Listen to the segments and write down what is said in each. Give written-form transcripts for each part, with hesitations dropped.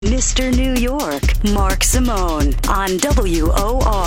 Mr. New York, Mark Simone on WOR.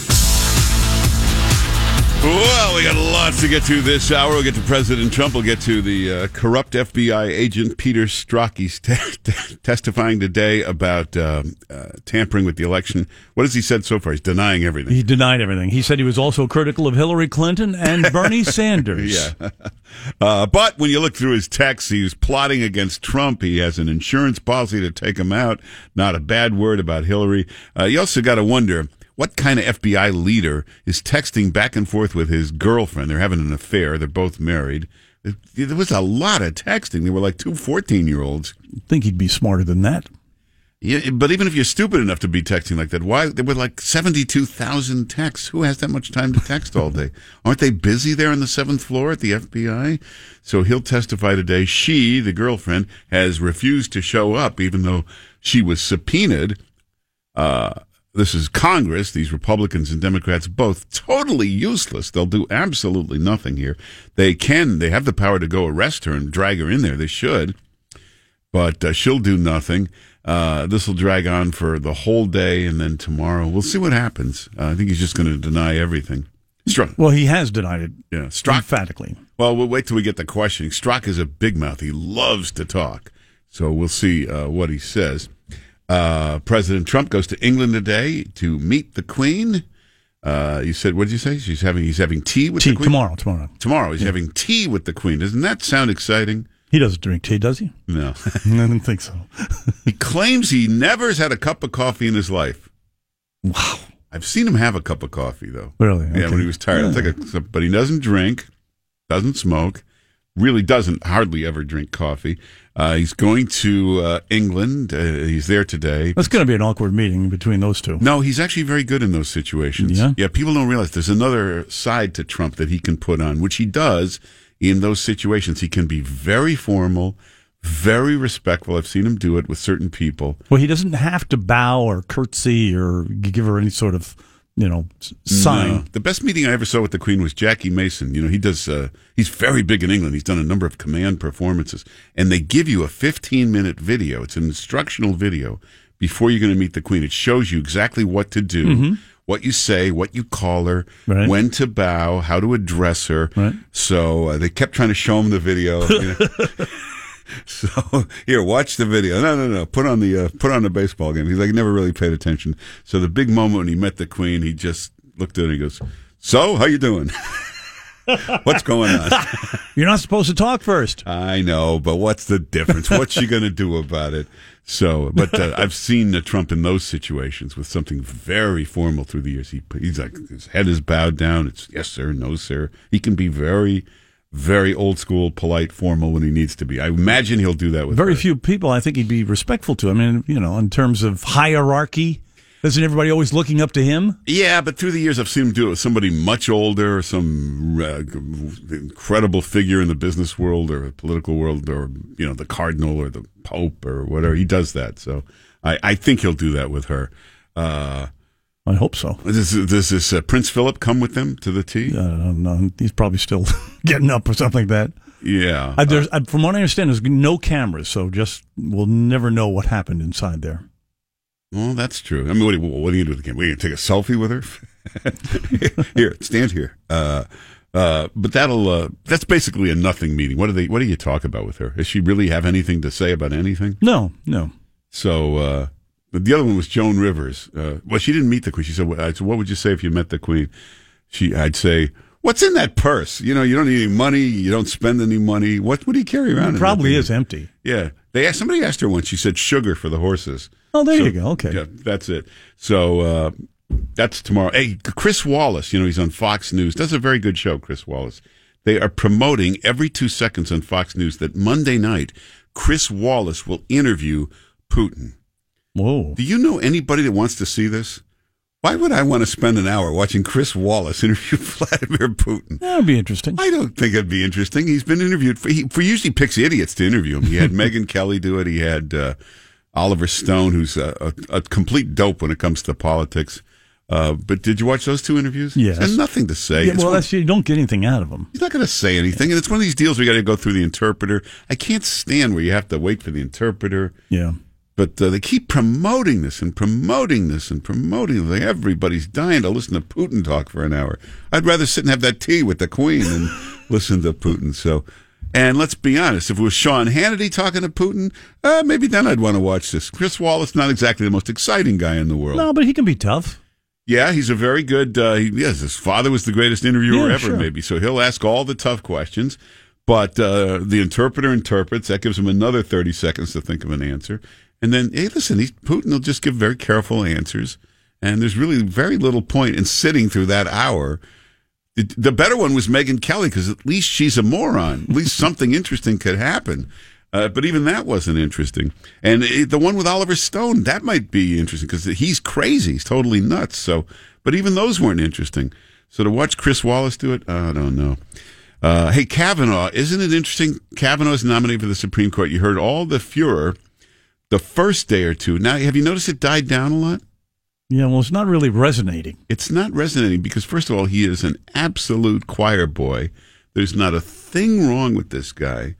Well, we got lots to get to this hour. We'll get to President Trump. We'll get to the corrupt FBI agent Peter Strzok. He's testifying today about tampering with the election. What has he said so far? He's denying everything. He denied everything. He said he was also critical of Hillary Clinton and Bernie Sanders. Yeah. But when you look through his texts, he's plotting against Trump. He has an insurance policy to take him out. Not a bad word about Hillary. You also got to wonder, what kind of FBI leader is texting back and forth with his girlfriend? They're having an affair. They're both married. There was a lot of texting. They were like two 14-year-olds. I think he'd be smarter than that. Yeah, but even if you're stupid enough to be texting like that, why? There were like 72,000 texts. Who has that much time to text all day? Aren't they busy there on the 7th floor at the FBI? So he'll testify today. She, the girlfriend, has refused to show up, even though she was subpoenaed. This is Congress, these Republicans and Democrats, both totally useless. They'll do absolutely nothing here. They have the power to go arrest her and drag her in there. They should. But she'll do nothing. This will drag on for the whole day, and then tomorrow we'll see what happens. I think he's just going to deny everything. Strzok. Well, he has denied it. Yeah, Strzok. Emphatically. Well, we'll wait till we get the questioning. Strzok is a big mouth. He loves to talk. So we'll see what he says. President Trump goes to England today to meet the Queen. You said, what did you say? He's having tea with the Queen? Tomorrow he's having tea with the Queen. Doesn't that sound exciting? He doesn't drink tea, does he? No. I didn't think so. He claims he never has had a cup of coffee in his life. Wow. I've seen him have a cup of coffee, though. Really? Yeah, when he was tired. Yeah. But he doesn't drink, doesn't smoke, really doesn't hardly ever drink coffee. He's going to England. He's there today. That's going to be an awkward meeting between those two. No, he's actually very good in those situations. Yeah, people don't realize there's another side to Trump that he can put on, which he does in those situations. He can be very formal, very respectful. I've seen him do it with certain people. Well, he doesn't have to bow or curtsy or give her any sort of, sign. No. The best meeting I ever saw with the Queen was Jackie Mason. He does. He's very big in England. He's done a number of command performances, and they give you a 15-minute video. It's an instructional video before you're going to meet the Queen. It shows you exactly what to do, what you say, what you call her, right, when to bow, how to address her. Right. So they kept trying to show him the video. So here, watch the video. No. Put on the baseball game. He's like, never really paid attention. So the big moment when he met the Queen, he just looked at her and he goes, "So, how you doing? What's going on?" You're not supposed to talk first. I know, but what's the difference? What's she going to do about it? So, but I've seen Trump in those situations with something very formal through the years. He's like, his head is bowed down. It's yes, sir, no, sir. He can be very, very old school, polite, formal when he needs to be. I imagine he'll do that with very her. few people I think he'd be respectful to. I mean, in terms of hierarchy, isn't everybody always looking up to him? Yeah, but through the years I've seen him do it with somebody much older, some incredible figure in the business world or political world, or the cardinal or the pope or whatever. He does that, so I think he'll do that with her. I hope so. Does this Prince Philip come with them to the tea? No, he's probably still getting up or something like that. Yeah. From what I understand, there's no cameras, so we'll never know what happened inside there. Well, that's true. I mean, what are you going to do with the camera? Are you going to take a selfie with her? Here, stand here. But that's basically a nothing meeting. What do you talk about with her? Does she really have anything to say about anything? No. So, the other one was Joan Rivers. Well, she didn't meet the Queen. She said, what would you say if you met the Queen? I'd say, what's in that purse? You don't need any money. You don't spend any money. What do you carry around? It probably is empty. Yeah. Somebody asked her once. She said sugar for the horses. Oh, there you go. Okay. Yeah, that's it. So that's tomorrow. Hey, Chris Wallace, he's on Fox News. Does a very good show, Chris Wallace. They are promoting every 2 seconds on Fox News that Monday night, Chris Wallace will interview Putin. Whoa. Do you know anybody that wants to see this? Why would I want to spend an hour watching Chris Wallace interview Vladimir Putin? That would be interesting. I don't think it'd be interesting. He's been interviewed. He usually picks idiots to interview him. He had Megyn Kelly do it. He had Oliver Stone, who's a complete dope when it comes to politics. But did you watch those 2 interviews? Yes. He had nothing to say. Yeah, you don't get anything out of them. He's not going to say anything. And it's one of these deals where you got to go through the interpreter. I can't stand where you have to wait for the interpreter. Yeah. But they keep promoting this and promoting this and promoting it. Everybody's dying to listen to Putin talk for an hour. I'd rather sit and have that tea with the Queen than listen to Putin. So, and let's be honest, if it was Sean Hannity talking to Putin, maybe then I'd want to watch this. Chris Wallace, not exactly the most exciting guy in the world. No, but he can be tough. Yeah, he's a very good, yes, his father was the greatest interviewer ever, sure. maybe. So he'll ask all the tough questions. But the interpreter interprets. That gives him another 30 seconds to think of an answer. And then, hey, listen, Putin will just give very careful answers. And there's really very little point in sitting through that hour. The better one was Megyn Kelly, because at least she's a moron. At least something interesting could happen. But even that wasn't interesting. And the one with Oliver Stone, that might be interesting, because he's crazy. He's totally nuts. So, but even those weren't interesting. So to watch Chris Wallace do it, I don't know. Hey, Kavanaugh, isn't it interesting? Kavanaugh's nominated for the Supreme Court. You heard all the furor the first day or two. Now, have you noticed it died down a lot? Yeah, well, it's not really resonating. It's not resonating because, first of all, he is an absolute choir boy. There's not a thing wrong with this guy.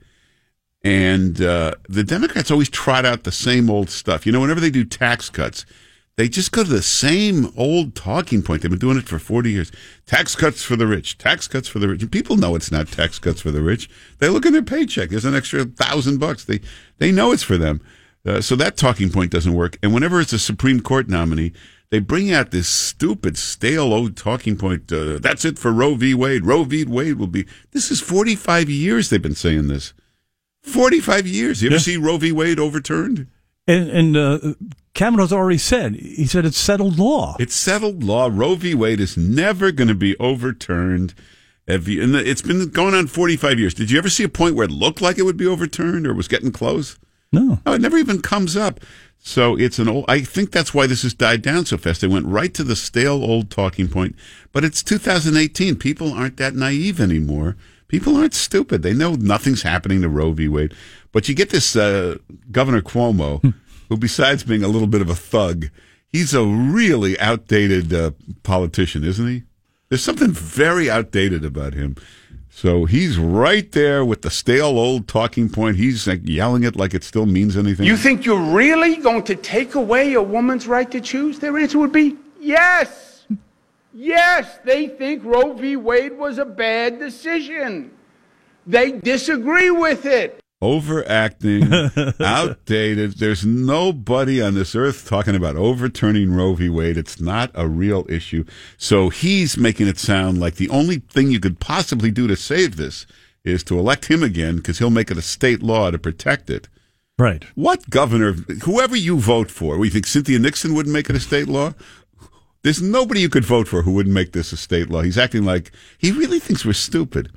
And the Democrats always trot out the same old stuff. You know, whenever they do tax cuts, they just go to the same old talking point. They've been doing it for 40 years. Tax cuts for the rich. Tax cuts for the rich. And people know it's not tax cuts for the rich. They look in their paycheck. There's an extra $1,000. They know it's for them. So that talking point doesn't work. And whenever it's a Supreme Court nominee, they bring out this stupid, stale old talking point. That's it for Roe v. Wade. Roe v. Wade will be. This is 45 years they've been saying this. 45 years. You ever see Roe v. Wade overturned? And Kavanaugh's already said, he said it's settled law. It's settled law. Roe v. Wade is never going to be overturned. It's been going on 45 years. Did you ever see a point where it looked like it would be overturned or was getting close? No. It never even comes up. So it's an old, I think that's why this has died down so fast. They went right to the stale old talking point. But it's 2018. People aren't that naive anymore. People aren't stupid. They know nothing's happening to Roe v. Wade. But you get this Governor Cuomo, who besides being a little bit of a thug, he's a really outdated politician, isn't he? There's something very outdated about him. So he's right there with the stale old talking point. He's like yelling it like it still means anything. You think you're really going to take away a woman's right to choose? Their answer would be yes. Yes, they think Roe v. Wade was a bad decision. They disagree with it. Overacting, outdated. There's nobody on this earth talking about overturning Roe v. Wade. It's not a real issue. So he's making it sound like the only thing you could possibly do to save this is to elect him again, because he'll make it a state law to protect it. Right. What governor, whoever you vote for, we think Cynthia Nixon wouldn't make it a state law? There's nobody you could vote for who wouldn't make this a state law. He's acting like he really thinks we're stupid.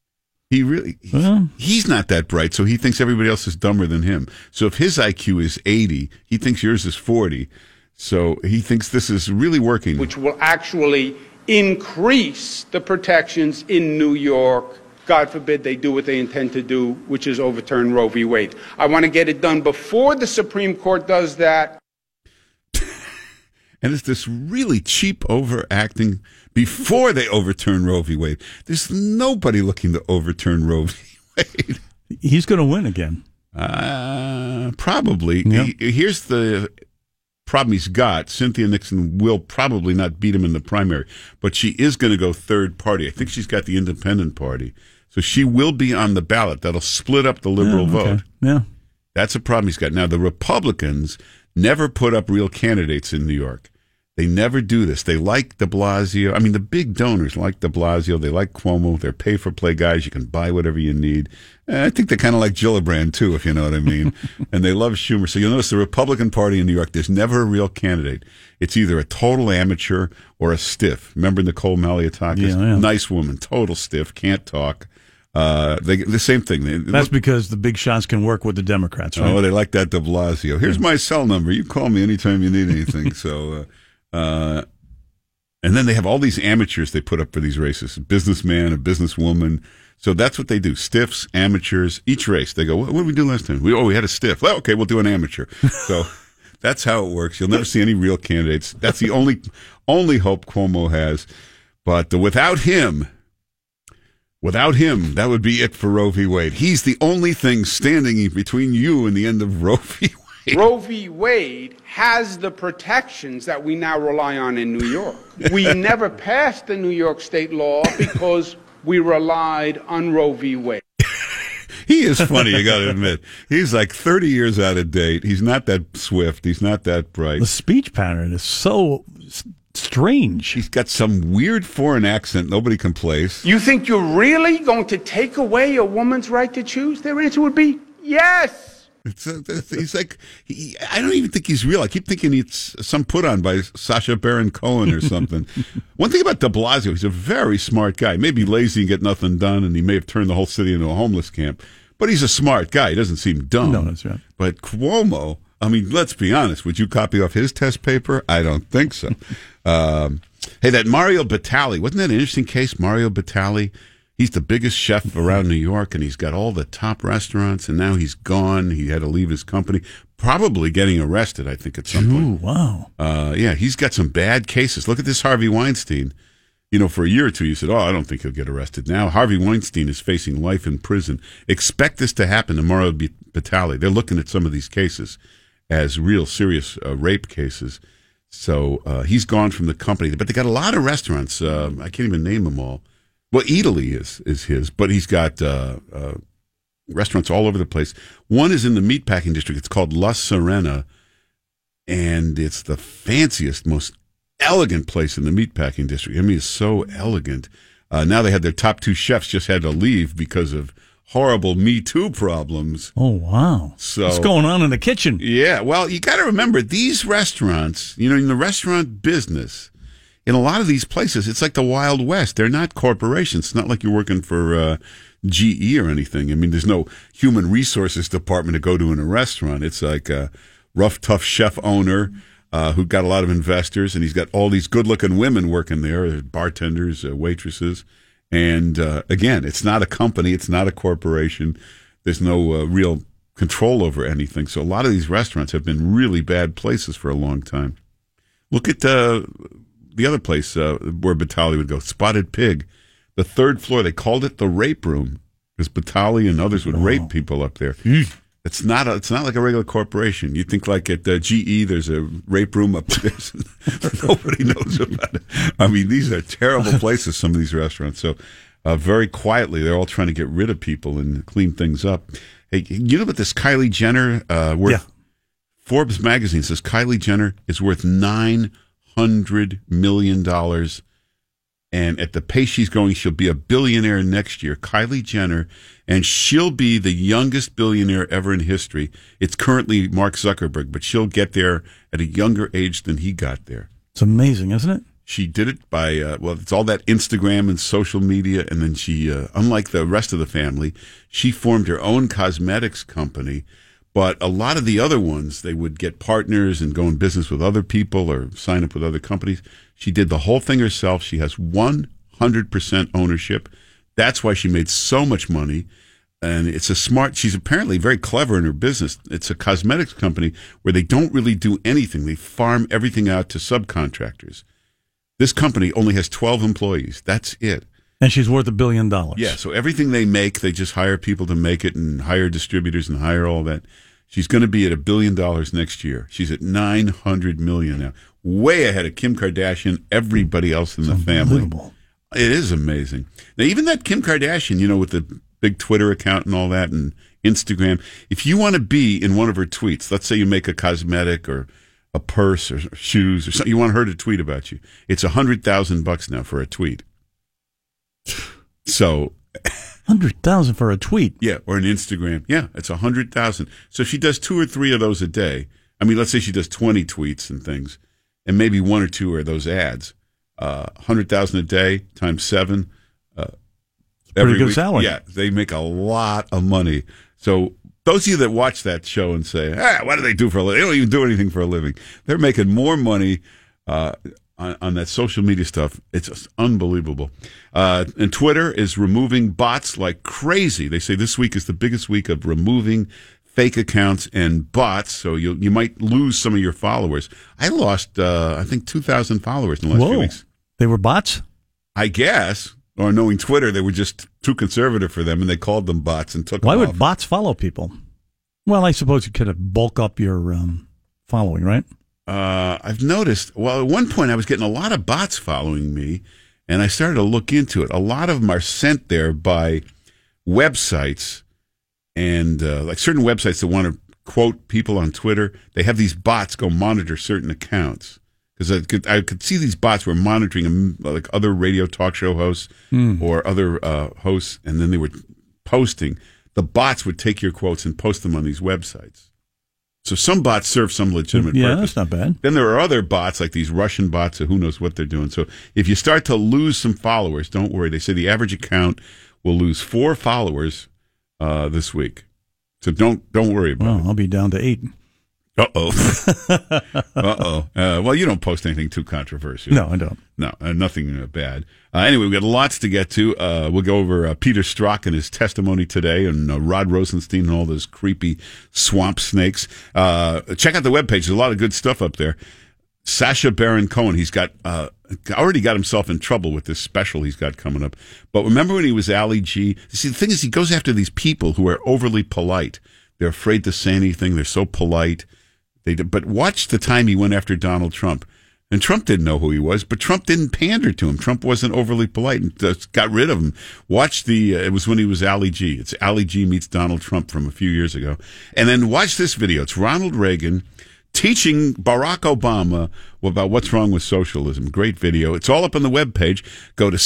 He's not that bright, so he thinks everybody else is dumber than him. So if his IQ is 80, he thinks yours is 40. So he thinks this is really working. Which will actually increase the protections in New York. God forbid they do what they intend to do, which is overturn Roe v. Wade. I want to get it done before the Supreme Court does that. And it's this really cheap overacting before they overturn Roe v. Wade. There's nobody looking to overturn Roe v. Wade. He's going to win again. Probably. Yep. Here's the problem he's got. Cynthia Nixon will probably not beat him in the primary, but she is going to go third party. I think she's got the independent party. So she will be on the ballot. That'll split up the liberal vote. Yeah. That's a problem he's got. Now, the Republicans never put up real candidates in New York. They never do this. They like de Blasio. I mean, the big donors like de Blasio. They like Cuomo. They're pay-for-play guys. You can buy whatever you need. And I think they kind of like Gillibrand, too, if you know what I mean. And they love Schumer. So you'll notice the Republican Party in New York, there's never a real candidate. It's either a total amateur or a stiff. Remember Nicole Maliotakis? Yeah. Nice woman, total stiff, can't talk. The same thing. That's because the big shots can work with the Democrats, right? Oh, they like that de Blasio. Here's my cell number. You call me anytime you need anything. So, and then they have all these amateurs they put up for these races. A businessman, a businesswoman. So that's what they do. Stiffs, amateurs, each race. They go, what did we do last time? We had a stiff. Well, okay, we'll do an amateur. So that's how it works. You'll never see any real candidates. That's the only hope Cuomo has. But without him, that would be it for Roe v. Wade. He's the only thing standing between you and the end of Roe v. Roe v. Wade has the protections that we now rely on in New York. We never passed the New York state law because we relied on Roe v. Wade. He is funny, you got to admit. He's like 30 years out of date. He's not that swift. He's not that bright. The speech pattern is so strange. He's got some weird foreign accent nobody can place. You think you're really going to take away a woman's right to choose? Their answer would be yes. He's like, I don't even think he's real. I keep thinking it's some put on by Sacha Baron Cohen or something. One thing about de Blasio, he's a very smart guy. Maybe lazy and get nothing done, and he may have turned the whole city into a homeless camp. But he's a smart guy. He doesn't seem dumb. No, that's right. But Cuomo, I mean, let's be honest. Would you copy off his test paper? I don't think so. Hey, that Mario Batali, wasn't that an interesting case, Mario Batali? He's the biggest chef around New York, and he's got all the top restaurants, and now he's gone. He had to leave his company, probably getting arrested, I think, at some point. Wow. Yeah, he's got some bad cases. Look at this Harvey Weinstein. You know, for a year or two, you said, I don't think he'll get arrested. Now, Harvey Weinstein is facing life in prison. Expect this to happen to Mario Batali. They're looking at some of these cases as real serious rape cases. So he's gone from the company. But they got a lot of restaurants. I can't even name them all. Well, Italy is his, but he's got restaurants all over the place. One is in the meatpacking district. It's called La Serena, and it's the fanciest, most elegant place in the meatpacking district. I mean, it's so elegant. Now they had their top two chefs just had to leave because of horrible Me Too problems. Oh, wow. So, what's going on in the kitchen? Yeah, well, you got to remember, these restaurants, you know, in the restaurant business, in a lot of these places, it's like the Wild West. They're not corporations. It's not like you're working for GE or anything. I mean, there's no human resources department to go to in a restaurant. It's like a rough, tough chef owner who got a lot of investors, and he's got all these good-looking women working there, bartenders, waitresses. And, again, it's not a company. It's not a corporation. There's no real control over anything. So a lot of these restaurants have been really bad places for a long time. Look at the other place where Batali would go, Spotted Pig. The third floor, they called it the rape room because Batali and others would rape people up there. It's not like a regular corporation. You think like at GE, there's a rape room up there. Nobody knows about it. I mean, these are terrible places, some of these restaurants. So very quietly, they're all trying to get rid of people and clean things up. Hey, you know about this Kylie Jenner? Forbes magazine says Kylie Jenner is worth $900 million. And at the pace she's going, she'll be a billionaire next year. Kylie Jenner, and she'll be the youngest billionaire ever in history. It's currently Mark Zuckerberg, but she'll get there at a younger age than he got there. It's amazing, isn't it? She did it by, it's all that Instagram and social media. And then she, unlike the rest of the family, she formed her own cosmetics company. But a lot of the other ones, they would get partners and go in business with other people or sign up with other companies. She did the whole thing herself. She has 100% ownership. That's why she made so much money. And she's apparently very clever in her business. It's a cosmetics company where they don't really do anything. They farm everything out to subcontractors. This company only has 12 employees. That's it. And she's worth $1 billion. Yeah, so everything they make, they just hire people to make it and hire distributors and hire all that. She's going to be at $1 billion next year. She's at $900 million now, way ahead of Kim Kardashian, everybody else in the family. It is amazing. Now, even that Kim Kardashian, you know, with the big Twitter account and all that, and Instagram, if you want to be in one of her tweets, let's say you make a cosmetic or a purse or shoes or something, you want her to tweet about you, it's $100,000 now for a tweet. So, 100,000 for a tweet. Yeah, or an Instagram. Yeah, it's 100,000. So if she does 2 or 3 of those a day, I mean, let's say she does 20 tweets and things, and maybe 1 or 2 are those ads. 100,000 a day times 7. Pretty good salary. Yeah, they make a lot of money. So those of you that watch that show and say, what do they do for a living? They don't even do anything for a living. They're making more money on that social media stuff. It's just unbelievable. And Twitter is removing bots like crazy. They say this week is the biggest week of removing fake accounts and bots, so you might lose some of your followers. I lost, I think, 2,000 followers in the last few weeks. They were bots? I guess. Or knowing Twitter, they were just too conservative for them, and they called them bots and took them off. Why would bots follow people? Well, I suppose you could have bulk up your following, right? I've noticed, well, at one point I was getting a lot of bots following me, and I started to look into it. A lot of them are sent there by websites, and like certain websites that want to quote people on Twitter, they have these bots go monitor certain accounts. Because I could see these bots were monitoring like other radio talk show hosts or other hosts, and then they were posting. The bots would take your quotes and post them on these websites. So some bots serve some legitimate purpose. That's not bad. Then there are other bots, like these Russian bots, or who knows what they're doing. So if you start to lose some followers, don't worry. They say the average account will lose 4 followers this week. So don't worry about it. I'll be down to 8. Uh-oh. Well, you don't post anything too controversial. No, I don't. No, nothing bad. Anyway, we've got lots to get to. We'll go over Peter Strzok and his testimony today, and Rod Rosenstein and all those creepy swamp snakes. Check out the webpage. There's a lot of good stuff up there. Sacha Baron Cohen, he's got already got himself in trouble with this special he's got coming up. But remember when he was Ali G? See, the thing is, he goes after these people who are overly polite. They're afraid to say anything. They're so polite. But watch the time he went after Donald Trump. And Trump didn't know who he was, but Trump didn't pander to him. Trump wasn't overly polite and got rid of him. Watch it was when he was Ali G. It's Ali G meets Donald Trump from a few years ago. And then watch this video. It's Ronald Reagan teaching Barack Obama about what's wrong with socialism. Great video. It's all up on the webpage. Go to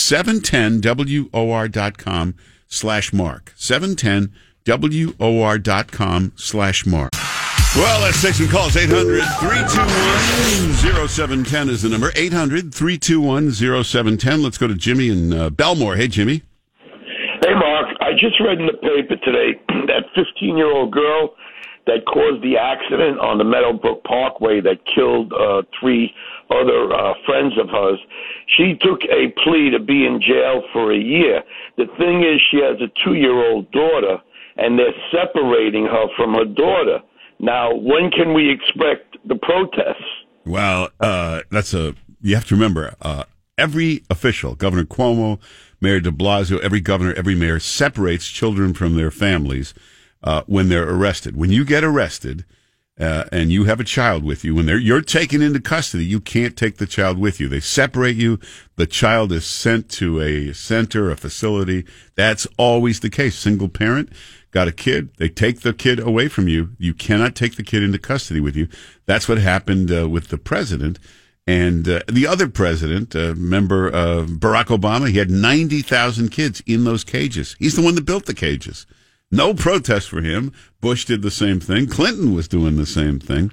710WOR.com/Mark. 710WOR.com/Mark. Well, let's take some calls. 800-321-0710 is the number. 800-321-0710. Let's go to Jimmy in Belmore. Hey, Jimmy. Hey, Mark. I just read in the paper today that 15-year-old girl that caused the accident on the Meadowbrook Parkway that killed 3 other friends of hers. She took a plea to be in jail for a year. The thing is, she has a 2-year-old daughter, and they're separating her from her daughter. Now, when can we expect the protests? Well, you have to remember, every official, Governor Cuomo, Mayor de Blasio, every governor, every mayor separates children from their families when they're arrested. When you get arrested and you have a child with you, when you're taken into custody, you can't take the child with you. They separate you. The child is sent to a center, a facility. That's always the case. Single parent. Got a kid, they take the kid away from you. You cannot take the kid into custody with you. That's what happened with the president. And the other president, remember Barack Obama, he had 90,000 kids in those cages. He's the one that built the cages. No protest for him. Bush did the same thing. Clinton was doing the same thing.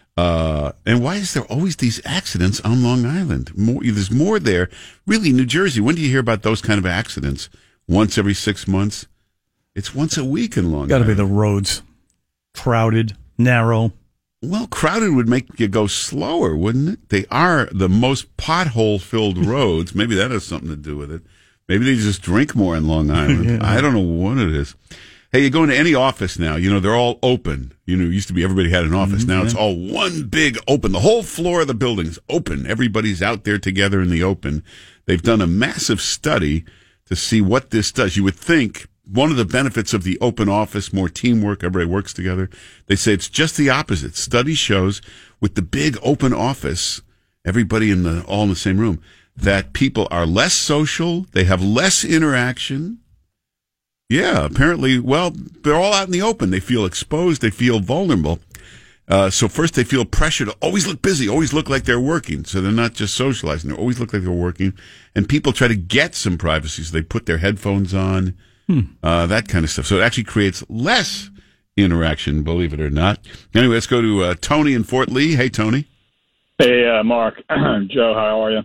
And why is there always these accidents on Long Island? There's more there. Really, New Jersey, when do you hear about those kind of accidents? Once every 6 months? It's once a week in Long Island. Got to be the roads. Crowded, narrow. Well, crowded would make you go slower, wouldn't it? They are the most pothole-filled roads. Maybe that has something to do with it. Maybe they just drink more in Long Island. Yeah. I don't know what it is. Hey, you go into any office now, they're all open. It used to be everybody had an office. Now it's all one big open. The whole floor of the building is open. Everybody's out there together in the open. They've done a massive study to see what this does. You would think one of the benefits of the open office, more teamwork, everybody works together. They say it's just the opposite. Study shows with the big open office, everybody all in the same room, that people are less social, they have less interaction. Yeah, apparently, well, they're all out in the open. They feel exposed, they feel vulnerable. So first they feel pressure to always look busy, always look like they're working. So they're not just socializing, they always look like they're working. And people try to get some privacy, so they put their headphones on. That kind of stuff. So it actually creates less interaction, believe it or not. Anyway, let's go to Tony in Fort Lee. Hey, Tony. Hey, Mark. Joe, how are you?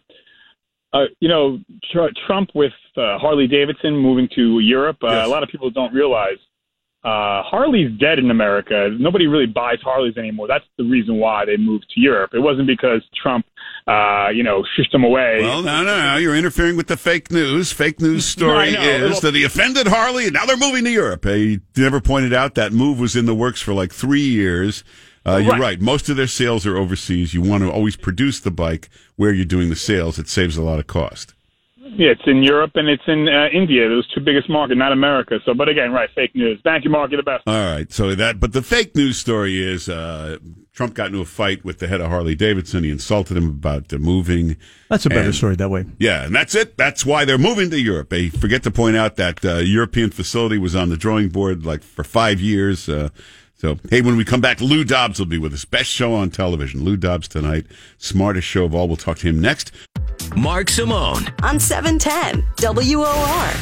Trump with Harley Davidson moving to Europe, yes. A lot of people don't realize Harley's dead in America. Nobody really buys Harleys anymore. That's the reason why they moved to Europe. It wasn't because Trump, shushed them away. Well, no. You're interfering with the fake news. Fake news story is that he offended Harley, and now they're moving to Europe. He never pointed out that move was in the works for like 3 years. You're right. Most of their sales are overseas. You want to always produce the bike where you're doing the sales. It saves a lot of cost. Yeah, it's in Europe and it's in India. Those two biggest markets, not America. So, but again, right, fake news. Thank you, Mark. You're the best. All right. So but the fake news story is Trump got into a fight with the head of Harley Davidson. He insulted him about moving. That's a better story that way. Yeah, and that's it. That's why they're moving to Europe. They forget to point out that European facility was on the drawing board like for 5 years. So, hey, when we come back, Lou Dobbs will be with us. Best show on television. Lou Dobbs tonight. Smartest show of all. We'll talk to him next. Mark Simone on 710 WOR.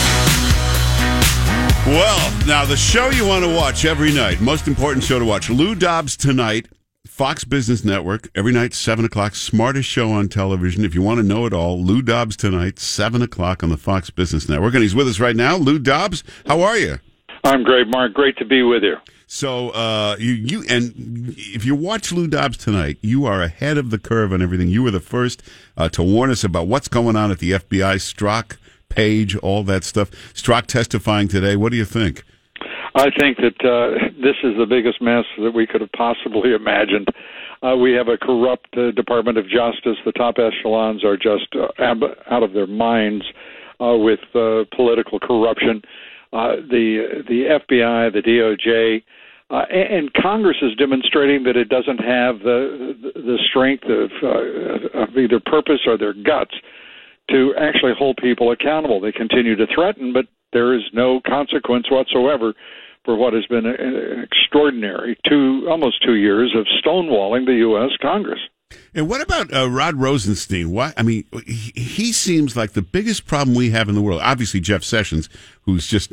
Well, now the show you want to watch every night, most important show to watch, Lou Dobbs tonight, Fox Business Network, every night, 7 o'clock, smartest show on television. If you want to know it all, Lou Dobbs tonight, 7 o'clock on the Fox Business Network. And he's with us right now. Lou Dobbs, how are you? I'm great, Mark. Great to be with you. So, if you watch Lou Dobbs tonight, you are ahead of the curve on everything. You were the first to warn us about what's going on at the FBI, Strzok, Page, all that stuff. Strzok testifying today. What do you think? I think that this is the biggest mess that we could have possibly imagined. We have a corrupt Department of Justice. The top echelons are just out of their minds with political corruption. The FBI, the DOJ, and Congress is demonstrating that it doesn't have the strength of either purpose or their guts to actually hold people accountable. They continue to threaten, but there is no consequence whatsoever for what has been an extraordinary almost 2 years of stonewalling the U.S. Congress. And what about Rod Rosenstein? He seems like the biggest problem we have in the world. Obviously, Jeff Sessions, who's just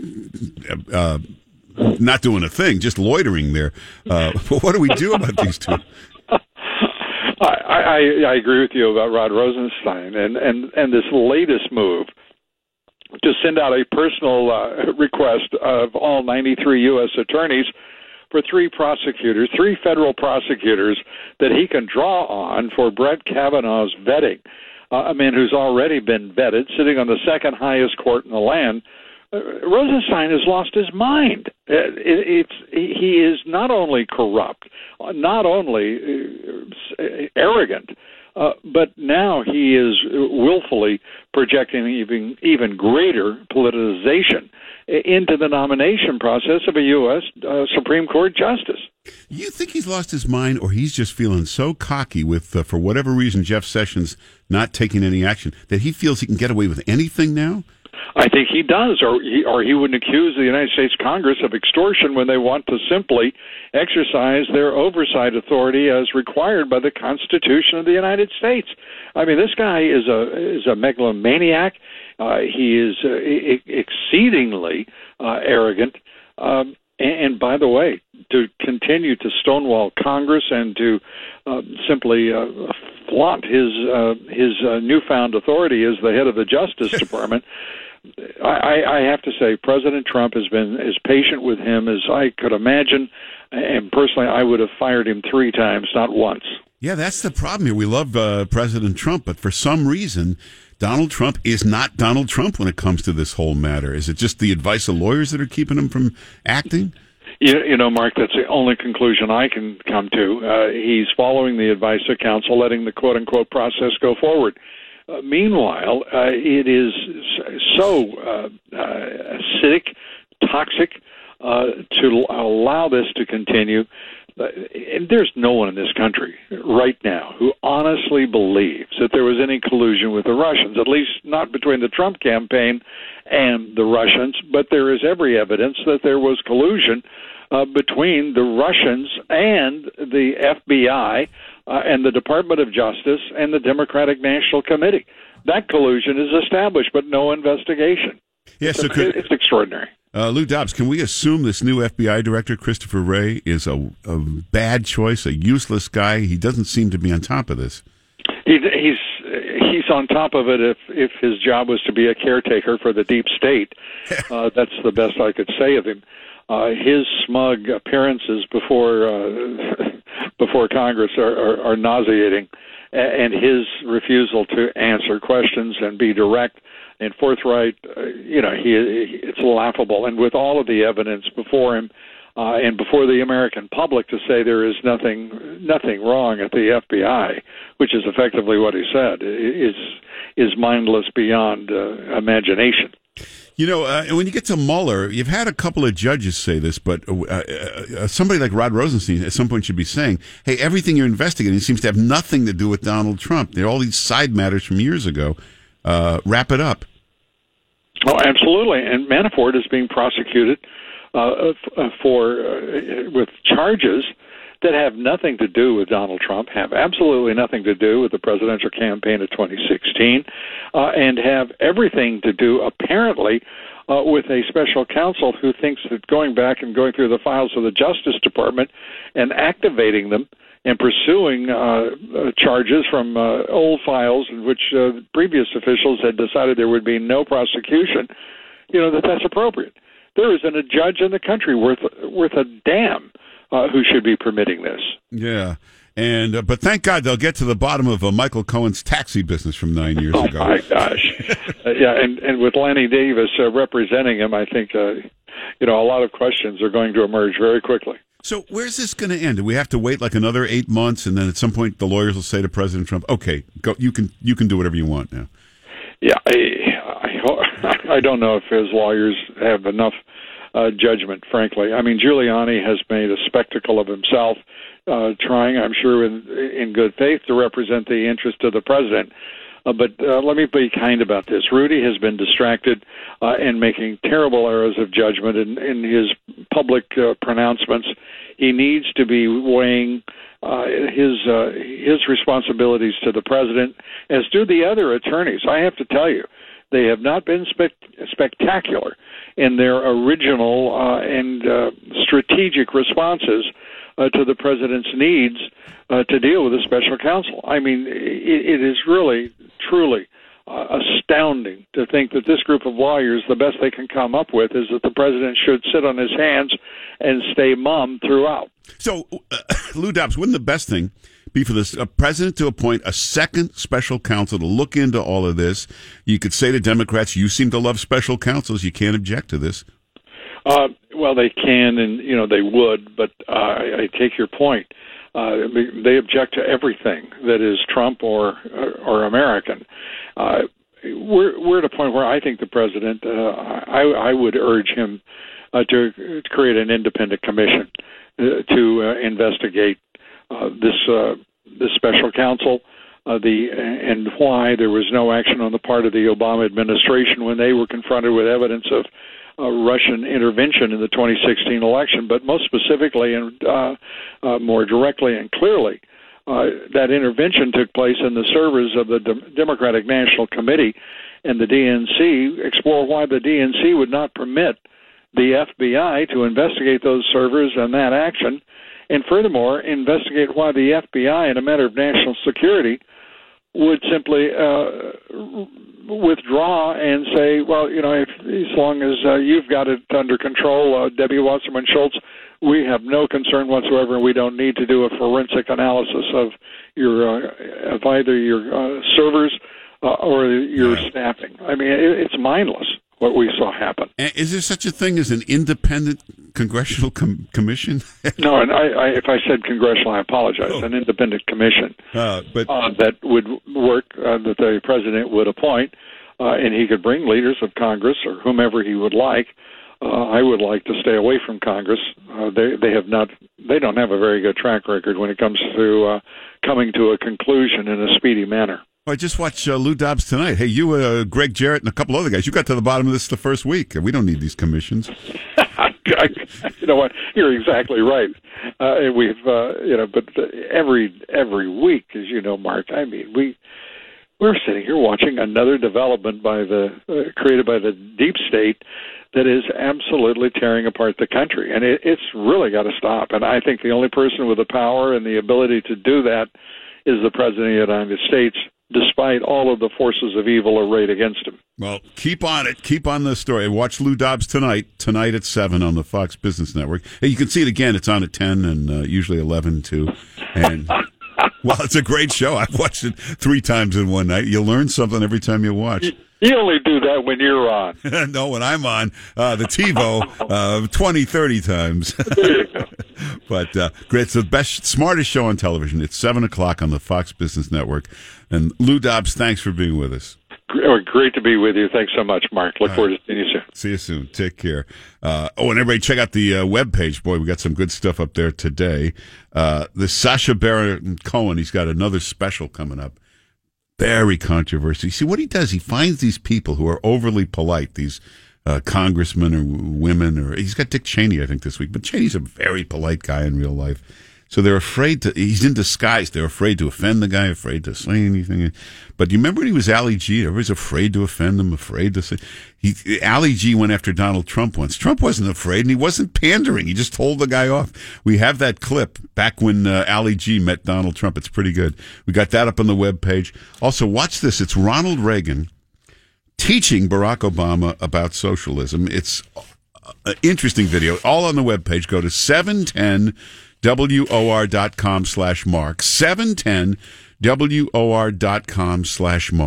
not doing a thing, just loitering there. But what do we do about these two? I agree with you about Rod Rosenstein and this latest move to send out a personal request of all 93 U.S. attorneys for three federal prosecutors that he can draw on for Brett Kavanaugh's vetting. A man who's already been vetted, sitting on the second highest court in the land. Rosenstein has lost his mind. He is not only corrupt, not only arrogant, but now he is willfully projecting even greater politicization into the nomination process of a U.S. Supreme Court justice. You think he's lost his mind, or he's just feeling so cocky with, for whatever reason, Jeff Sessions not taking any action, that he feels he can get away with anything now? I think he does, or he wouldn't accuse the United States Congress of extortion when they want to simply exercise their oversight authority as required by the Constitution of the United States. I mean, this guy is a megalomaniac. He is exceedingly arrogant. And by the way, to continue to stonewall Congress and to simply flaunt his newfound authority as the head of the Justice Department, I have to say President Trump has been as patient with him as I could imagine, and personally I would have fired him 3 times, not once. Yeah, that's the problem here. We love President Trump, but for some reason, Donald Trump is not Donald Trump when it comes to this whole matter. Is it just the advice of lawyers that are keeping him from acting? You know, Mark, that's the only conclusion I can come to. He's following the advice of counsel, letting the quote-unquote process go forward. Meanwhile, it is so acidic, toxic to allow this to continue. And there's no one in this country right now who honestly believes that there was any collusion with the Russians, at least not between the Trump campaign and the Russians, but there is every evidence that there was collusion between the Russians and the FBI and the Department of Justice and the Democratic National Committee. That collusion is established, but no investigation. Yes, it's extraordinary. Lou Dobbs, can we assume this new FBI director, Christopher Wray, is a bad choice, a useless guy? He doesn't seem to be on top of this. He's on top of it if his job was to be a caretaker for the deep state. That's the best I could say of him. His smug appearances before Congress are nauseating, and his refusal to answer questions and be direct and forthright, it's laughable. And with all of the evidence before him and before the American public to say there is nothing wrong at the FBI which is effectively what he said, is mindless beyond imagination. You know, when you get to Mueller, you've had a couple of judges say this, but somebody like Rod Rosenstein at some point should be saying, hey, everything you're investigating seems to have nothing to do with Donald Trump. There are all these side matters from years ago. Wrap it up. Oh, absolutely. And Manafort is being prosecuted with charges that have nothing to do with Donald Trump, have absolutely nothing to do with the presidential campaign of 2016, and have everything to do, apparently, with a special counsel who thinks that going back and going through the files of the Justice Department and activating them and pursuing charges from old files in which previous officials had decided there would be no prosecution, that's appropriate. There isn't a judge in the country worth a damn who should be permitting this. Yeah. And but thank God they'll get to the bottom of Michael Cohen's taxi business from 9 years ago. Oh, my gosh. And with Lanny Davis representing him, I think, a lot of questions are going to emerge very quickly. So where's this going to end? Do we have to wait like another 8 months, and then at some point the lawyers will say to President Trump, okay, go, you can do whatever you want now? Yeah, I don't know if his lawyers have enough judgment, frankly. I mean, Giuliani has made a spectacle of himself, trying, I'm sure, in good faith to represent the interest of the president. But let me be kind about this. Rudy has been distracted and making terrible errors of judgment in his public pronouncements. He needs to be weighing his responsibilities to the president, as do the other attorneys. I have to tell you, they have not been spectacular in their original and strategic responses to the president's needs to deal with a special counsel. I mean, it is really, truly astounding to think that this group of lawyers, the best they can come up with is that the president should sit on his hands and stay mum throughout. So, Lou Dobbs, wouldn't the best thing be for the president to appoint a second special counsel to look into all of this? You could say to Democrats, you seem to love special counsels. You can't object to this. Well, they can, and they would, but I take your point. They object to everything that is Trump or American. We're at a point where I think the president, I would urge him to create an independent commission to investigate this special counsel, and why there was no action on the part of the Obama administration when they were confronted with evidence of Russian intervention in the 2016 election, but most specifically and more directly and clearly, that intervention took place in the servers of the Democratic National Committee and the DNC. Explore why the DNC would not permit the FBI to investigate those servers and that action, and furthermore, investigate why the FBI, in a matter of national security, would simply withdraw and say, well, as long as you've got it under control, Debbie Wasserman Schultz, we have no concern whatsoever, and we don't need to do a forensic analysis of either your servers or your staffing. I mean, it's mindless what we saw happen. Is there such a thing as an independent congressional commission? No, and if I said congressional, I apologize. An independent commission that would work, that the president would appoint, and he could bring leaders of Congress or whomever he would like. I would like to stay away from Congress. They don't have a very good track record when it comes to coming to a conclusion in a speedy manner. I just watched Lou Dobbs tonight. Hey, you, Greg Jarrett, and a couple other guys, you got to the bottom of this the first week. We don't need these commissions. You know what? You're exactly right. We've, but every week, as you know, Mark, I mean, we're sitting here watching another development created by the deep state that is absolutely tearing apart the country, and it's really got to stop. And I think the only person with the power and the ability to do that is the President of the United States, despite all of the forces of evil arrayed against him. Well, keep on it. Keep on the story. Watch Lou Dobbs tonight at 7 on the Fox Business Network. Hey, you can see it again. It's on at 10 and usually 11 too. And well, it's a great show. I've watched it 3 times in one night. You learn something every time you watch. You only do that when you're on. No, when I'm on, the TiVo 20, 30 times. There you go. But great. It's the best, smartest show on television. It's 7 o'clock on the Fox Business Network. And Lou Dobbs, thanks for being with us. Great to be with you. Thanks so much, Mark. Look forward to seeing you soon. See you soon. Take care. And everybody check out the webpage. Boy, we got some good stuff up there today. This Sacha Baron Cohen, he's got another special coming up. Very controversial. See, what he does, he finds these people who are overly polite, these congressmen or women, or he's got Dick Cheney, I think, this week. But Cheney's a very polite guy in real life. So they're afraid to, he's in disguise. They're afraid to offend the guy, afraid to say anything. But you remember when he was Ali G? Everybody's afraid to offend him, afraid to say. Ali G went after Donald Trump once. Trump wasn't afraid, and he wasn't pandering. He just told the guy off. We have that clip back when Ali G met Donald Trump. It's pretty good. We got that up on the webpage. Also, watch this. It's Ronald Reagan teaching Barack Obama about socialism. It's an interesting video. All on the webpage. Go to 710WOR.com/Mark. 710WOR.com/Mark.